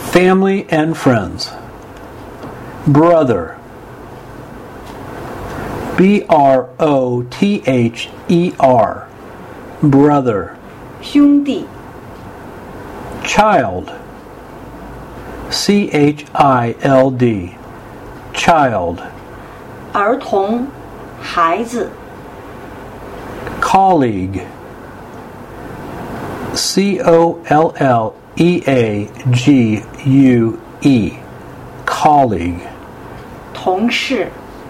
Family and friends. Brother. B-R-O-T-H-E-R. Brother. 兄弟 Child. C-H-I-L-D. Child. 儿童孩子 Colleague. C-O-L-L-E-A-G-U-E. Colleague. 同事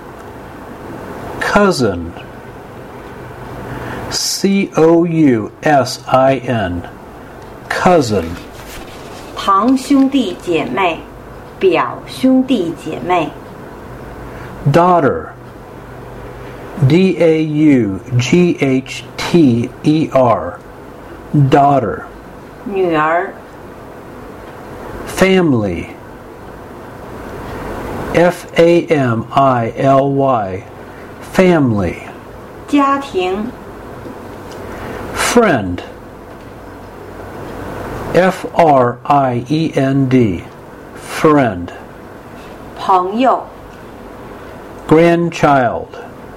Cousin. C-O-U-S-I-N. Cousin. 堂兄弟姐妹表兄弟姐妹 Daughter. D-A-U-G-H-T-E-R. Daughter. 女儿 Family. F-A-M-I-L-Y. Family. 家庭 Friend. F-R-I-E-N-D. Friend. 朋友 Grandchild.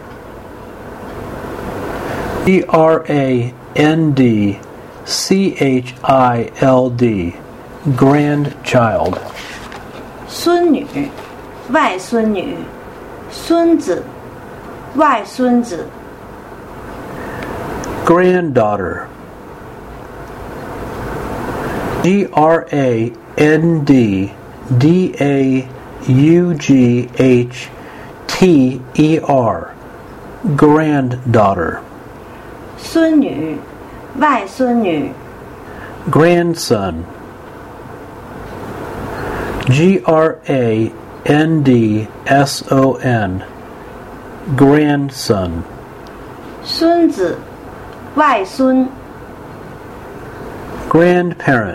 G-R-A-N-D-C-H-I-L-D. Grandchild. 孙女外孙女孙子外孙子 Granddaughter. G-R-A-N-D-D-A-U-G-H-T-E-R. Granddaughter. 孙女外孙女 Grandson. G-R-A-N-D-S-O-N. Grandson. 孙子外孙 Grandparent.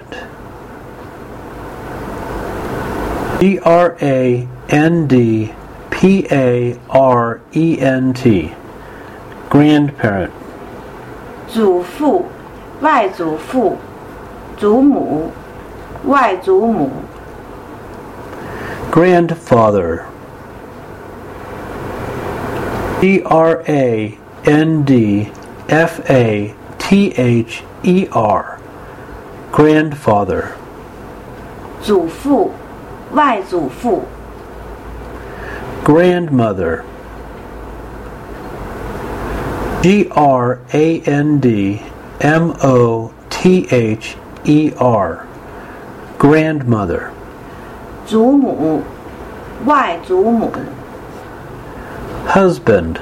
G-R-A-N-D-P-A-R-E-N-T. Grandparent. 祖父外祖父祖母外祖母 Grandfather. G-R-A-N-D-F-A-T-H-E-R. Grandfather. 祖父外祖父 Grandmother. G-R-A-N-D-M-O-T-H-E-R. Grandmother. 祖母外祖母 Husband.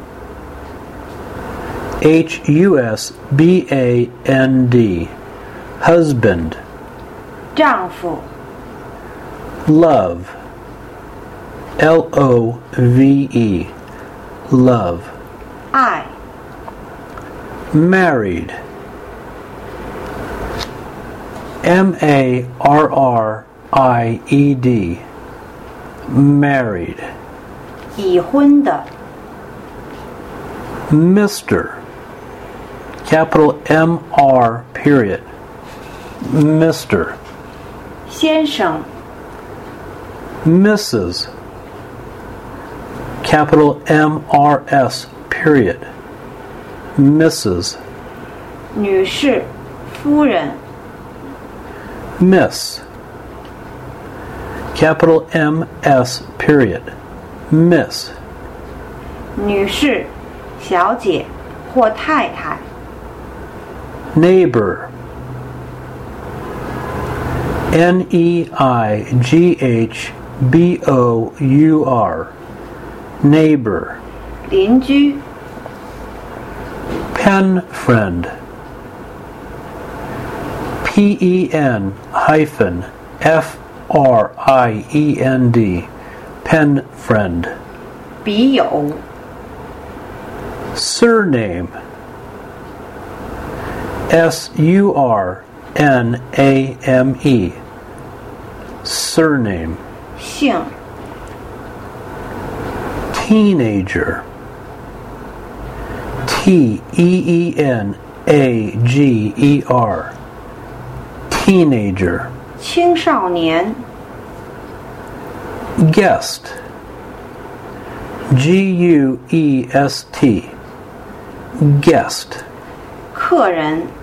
H-U-S-B-A-N-D. Husband. 丈夫 Love. L-O-V-E. Love. 爱 Married. M-A-R-R-I-E-D. Married. 已婚的 Mr. Capital M-R period. Mr. 先生 Mrs. Capital M-R-S period. Mrs. 女士夫人 Miss. Capital M-S period. Miss. 女士小姐或太太 Neighbor. N-E-I-G-H-B-O-U-R. Neighbor. 邻居 Pen friend. P-E-N hyphen F-R-I-E-N-D. Pen friend. 笔友 Surname. S-U-R-N-A-M-E. Surname. 姓 Teenager. T-E-E-N-A-G-E-R. Teenager. 青少年 guest, Guest, guest, 客人